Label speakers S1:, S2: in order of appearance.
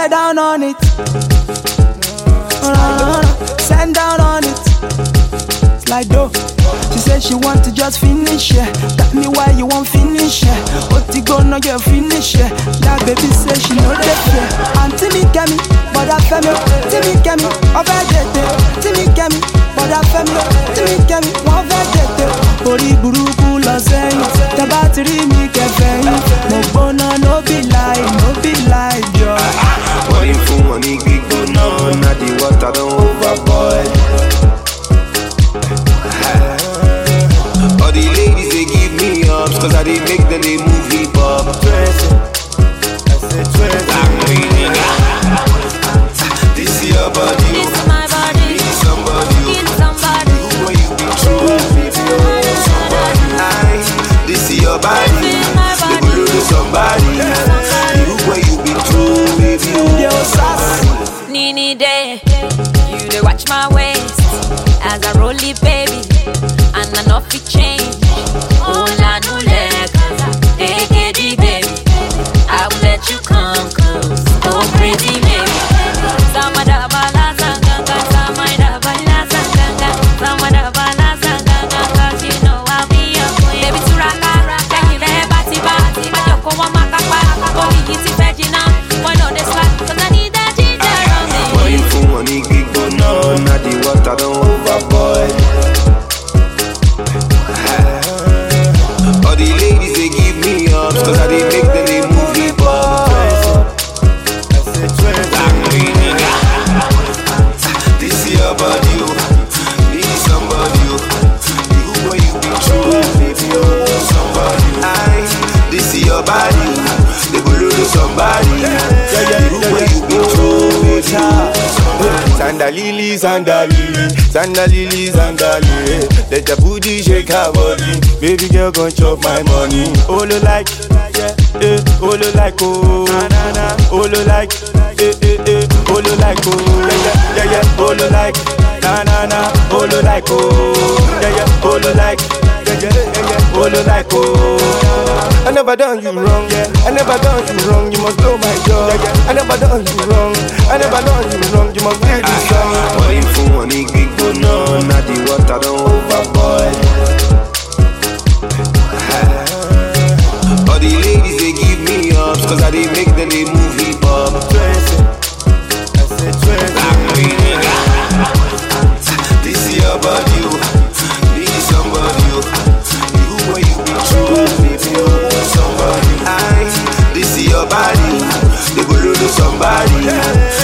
S1: Get down on it. Send down on it. Slide dough. She said she want to just finish, yeah. Tell me why you want finish, yeah. What you gonna get finish, yeah. That baby say she know that, yeah. Auntie me get me, but I feel me. Timmy get me, over get it. Timmy get me, but I feel me. Timmy get me, over get it. Ori buruku lo sẹ́yìn, tẹ́ bá ti rí mi kẹfẹ́yìn. Mo gbóná no be lie, jọ.
S2: Wọ́n ní fún wọn ní gbígbóná, náà di water don overboil. All the ladies they give me ups, cause I they make them they move hip hop. This is your body,
S3: This is my body.
S2: need somebody.
S3: Need somebody.
S2: Who when you be true, baby, oh somebody. This is your body,
S3: This is my
S2: they
S3: body.
S2: go to somebody. Who when you be true, baby, oh somebody.
S3: Nini day, you dey watch my waist as I roll it, baby, and I know fit change. Oh la no leg, AKG baby, I will let you come close. Oh pretty baby, samada bala sanganga, samada bala sanganga, samada bala sanganga, 'cause you know I'll be your queen. Baby suraka, can you let bati bati, majoko wa makapa, body it vegina, why not this life? 'Cause I need that ginger on me.
S2: Wọ́n yí fún wọn ní gbígbóná, náà di water don overboil. All the ladies they give me ups, cause I they make them they move hip hop. This is your body, oh. Need somebody, oh. You when you be true, baby, oh somebody. This is your body, they go to somebody. You when you be true, baby, oh somebody.
S4: Sandalili, sandalili, sandalili, sandalili. Let your booty shake her body. Baby girl gon' chop my money. Olo like, olo like, oh, na na na. Olo like, olo like, oh, yeah yeah. Olo like, na na na. Olo like, oh, yeah yeah. Olo like, yeah. Olo like, oh. I never done you wrong, yeah. I never done you wrong. You must blow my joy, yeah. I never done you wrong. I never done you wrong. You must play this song.
S2: Wọ́n yí fún wọn ní gbígbóná, náà di water don overboil. All the ladies they give me ups, cause I they make them they move hip hop. This is your body, oh. Need somebody, oh. You when you be true, baby, oh somebody. This is your body, they go to somebody.